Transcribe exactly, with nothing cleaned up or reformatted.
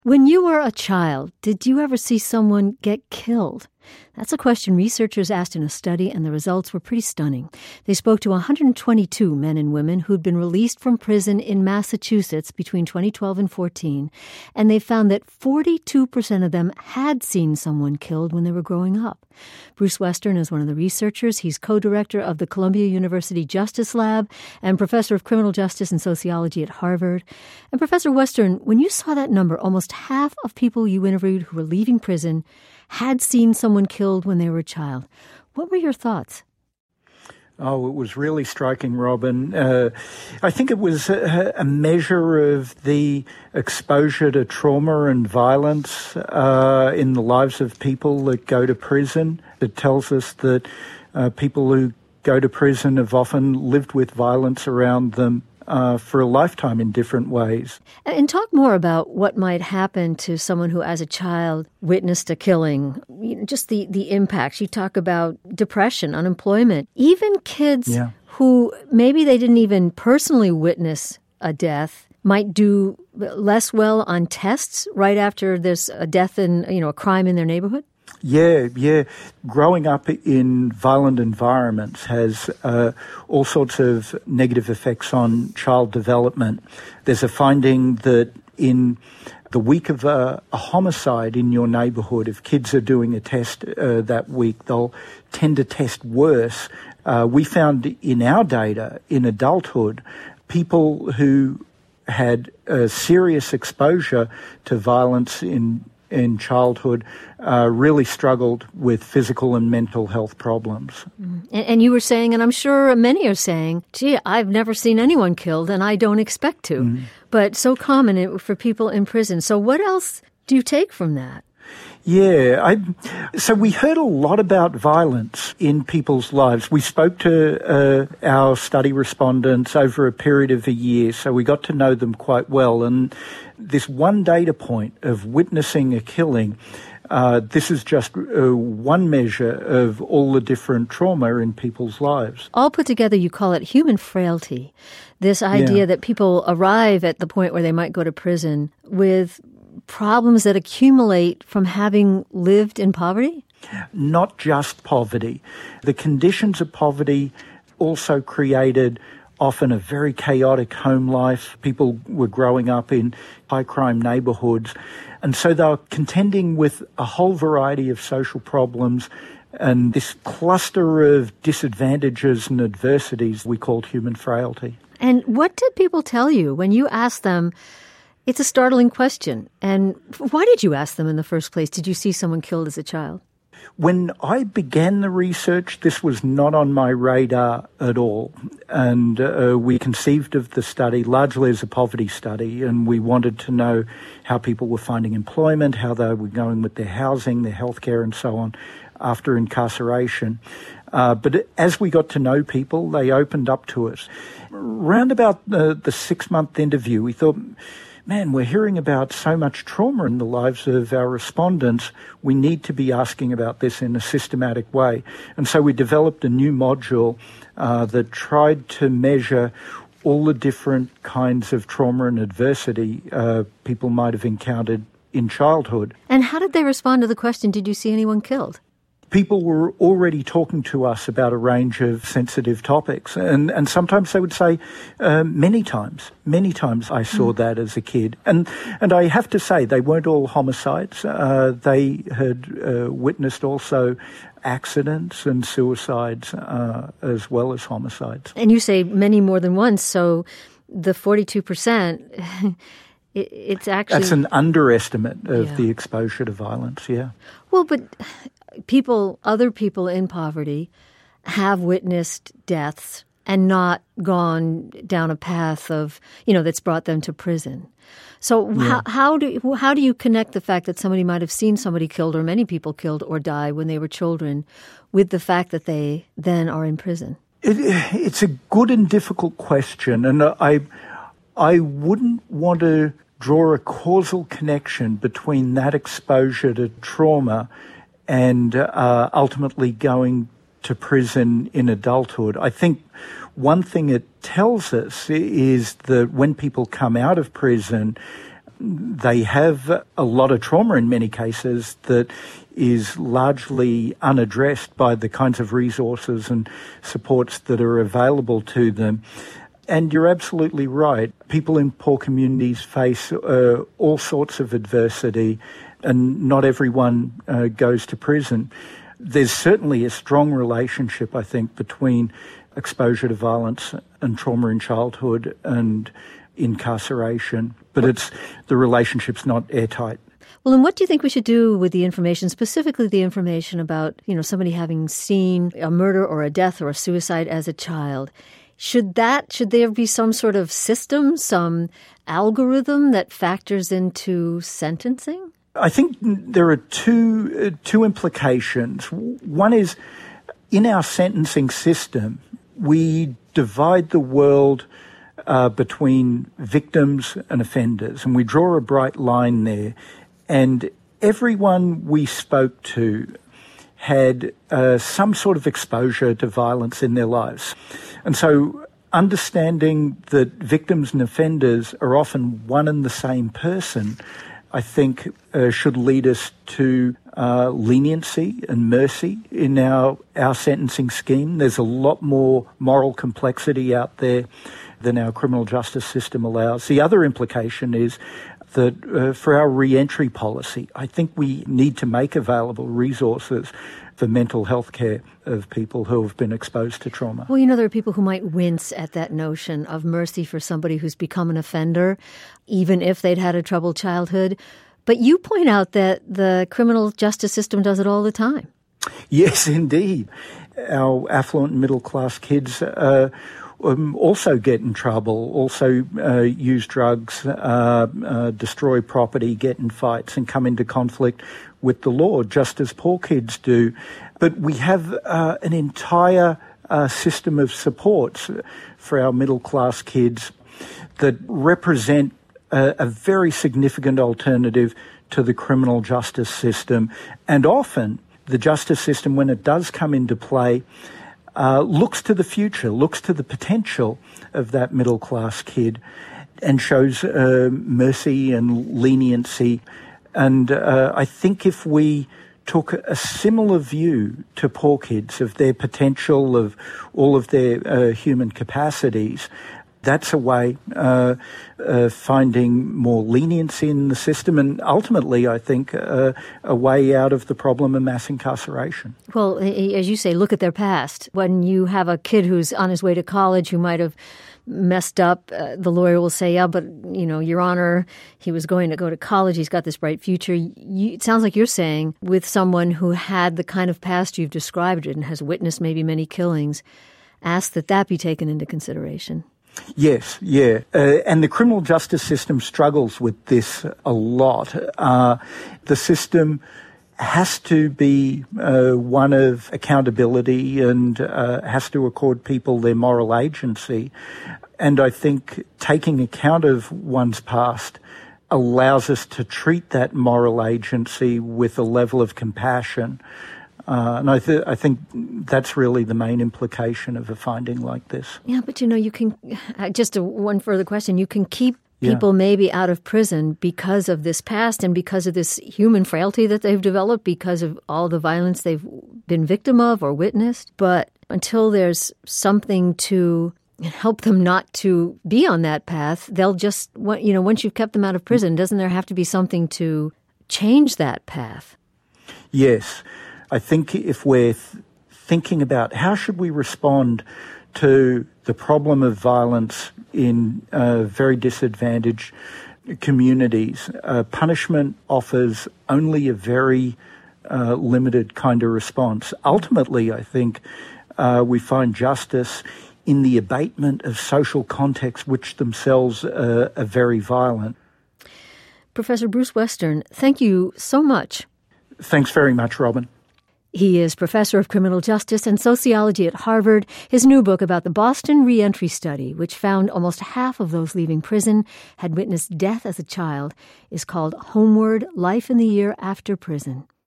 When you were a child, did you ever see someone get killed? That's a question researchers asked in a study, and the results were pretty stunning. They spoke to one hundred twenty-two men and women who'd been released from prison in Massachusetts between twenty twelve and fourteen, and they found that forty-two percent of them had seen someone killed when they were growing up. Bruce Western is one of the researchers. He's co-director of the Columbia University Justice Lab and professor of criminal justice and sociology at Harvard. And Professor Western, when you saw that number, almost half of people you interviewed who were leaving prison had seen someone killed when they were a child. What were your thoughts? Oh, it was really striking, Robin. Uh, I think it was a, a measure of the exposure to trauma and violence uh, in the lives of people that go to prison. It tells us that uh, people who go to prison have often lived with violence around them Uh, for a lifetime in different ways. And talk more about what might happen to someone who, as a child, witnessed a killing, you know, just the, the impacts. You talk about depression, unemployment, even kids yeah. who maybe they didn't even personally witness a death might do less well on tests right after there's a death in, you know, a crime in their neighborhood. Yeah, yeah. Growing up in violent environments has uh, all sorts of negative effects on child development. There's a finding that in the week of a, a homicide in your neighbourhood, if kids are doing a test uh, that week, they'll tend to test worse. Uh, we found in our data, in adulthood, people who had a serious exposure to violence in in childhood uh, really struggled with physical and mental health problems. Mm. And, and you were saying, and I'm sure many are saying, gee, I've never seen anyone killed and I don't expect to. Mm. But so common for people in prison. So what else do you take from that? Yeah, I, so we heard a lot about violence in people's lives. We spoke to uh, our study respondents over a period of a year, so we got to know them quite well. And this one data point of witnessing a killing, uh, this is just uh, one measure of all the different trauma in people's lives. All put together, you call it human frailty. This idea yeah. that people arrive at the point where they might go to prison with problems that accumulate from having lived in poverty? Not just poverty. The conditions of poverty also created often a very chaotic home life. People were growing up in high-crime neighbourhoods, and so they were contending with a whole variety of social problems and this cluster of disadvantages and adversities we called human frailty. And what did people tell you when you asked them? It's a startling question. And why did you ask them in the first place? Did you see someone killed as a child? When I began the research, this was not on my radar at all. And uh, we conceived of the study largely as a poverty study, and we wanted to know how people were finding employment, how they were going with their housing, their healthcare, and so on after incarceration. Uh, but as we got to know people, they opened up to us. Round about the, the six-month interview, we thought, man, we're hearing about so much trauma in the lives of our respondents. We need to be asking about this in a systematic way. And so we developed a new module uh, that tried to measure all the different kinds of trauma and adversity uh, people might have encountered in childhood. And how did they respond to the question, did you see anyone killed? People were already talking to us about a range of sensitive topics. And, and sometimes they would say, uh, many times, many times I saw mm. that as a kid. And and I have to say, they weren't all homicides. Uh, they had uh, witnessed also accidents and suicides uh, as well as homicides. And you say many more than once, so the forty-two percent... It, it's actually... That's an underestimate of yeah. the exposure to violence, yeah. Well, but people, other people in poverty have witnessed deaths and not gone down a path of, you know, that's brought them to prison. So yeah. how, how do how do you connect the fact that somebody might have seen somebody killed or many people killed or die when they were children with the fact that they then are in prison? It, it's a good and difficult question, and I... I wouldn't want to draw a causal connection between that exposure to trauma and uh, ultimately going to prison in adulthood. I think one thing it tells us is that when people come out of prison, they have a lot of trauma in many cases that is largely unaddressed by the kinds of resources and supports that are available to them. And you're absolutely right. People in poor communities face uh, all sorts of adversity, and not everyone uh, goes to prison. There's certainly a strong relationship, I think, between exposure to violence and trauma in childhood and incarceration, but it's the relationship's not airtight. Well, and what do you think we should do with the information, specifically the information about, you know, somebody having seen a murder or a death or a suicide as a child? Should that, should there be some sort of system, some algorithm that factors into sentencing? I think there are two uh, two implications. One is, in our sentencing system, we divide the world uh, between victims and offenders, and we draw a bright line there. And everyone we spoke to had uh, some sort of exposure to violence in their lives. And so understanding that victims and offenders are often one and the same person, I think uh, should lead us to uh, leniency and mercy in our, our sentencing scheme. There's a lot more moral complexity out there than our criminal justice system allows. The other implication is that uh, for our re-entry policy, I think we need to make available resources for mental health care of people who have been exposed to trauma. Well, you know, there are people who might wince at that notion of mercy for somebody who's become an offender, even if they'd had a troubled childhood. But you point out that the criminal justice system does it all the time. Yes, indeed. Our affluent middle-class kids uh, um, also get in trouble, also uh, use drugs, uh, uh, destroy property, get in fights and come into conflict with the law, just as poor kids do. But we have uh, an entire uh, system of supports for our middle-class kids that represent a, a very significant alternative to the criminal justice system. And often the justice system, when it does come into play, uh, looks to the future, looks to the potential of that middle-class kid and shows uh, mercy and leniency. And uh, I think if we took a similar view to poor kids of their potential, of all of their uh, human capacities, that's a way uh, uh, finding more leniency in the system and ultimately, I think, uh, a way out of the problem of mass incarceration. Well, as you say, look at their past. When you have a kid who's on his way to college who might have messed up, uh, the lawyer will say, yeah, but, you know, Your Honor, he was going to go to college. He's got this bright future. You, it sounds like you're saying with someone who had the kind of past you've described and has witnessed maybe many killings, ask that that be taken into consideration. Yes, yeah. Uh, and the criminal justice system struggles with this a lot. Uh, the system has to be uh, one of accountability and uh, has to accord people their moral agency. And I think taking account of one's past allows us to treat that moral agency with a level of compassion. Uh, and I, th- I think that's really the main implication of a finding like this. Yeah, but you know, you can, uh, just a, one further question, you can keep people yeah. maybe out of prison because of this past and because of this human frailty that they've developed, because of all the violence they've been victim of or witnessed. But until there's something to help them not to be on that path, they'll just, you know, once you've kept them out of prison, doesn't there have to be something to change that path? Yes. I think if we're th- thinking about how should we respond to the problem of violence in uh, very disadvantaged communities, uh, punishment offers only a very uh, limited kind of response. Ultimately, I think uh, we find justice in the abatement of social contexts which themselves uh, are very violent. Professor Bruce Western, thank you so much. Thanks very much, Robin. He is professor of criminal justice and sociology at Harvard. His new book about the Boston Reentry Study, which found almost half of those leaving prison had witnessed death as a child, is called Homeward: Life in the Year After Prison.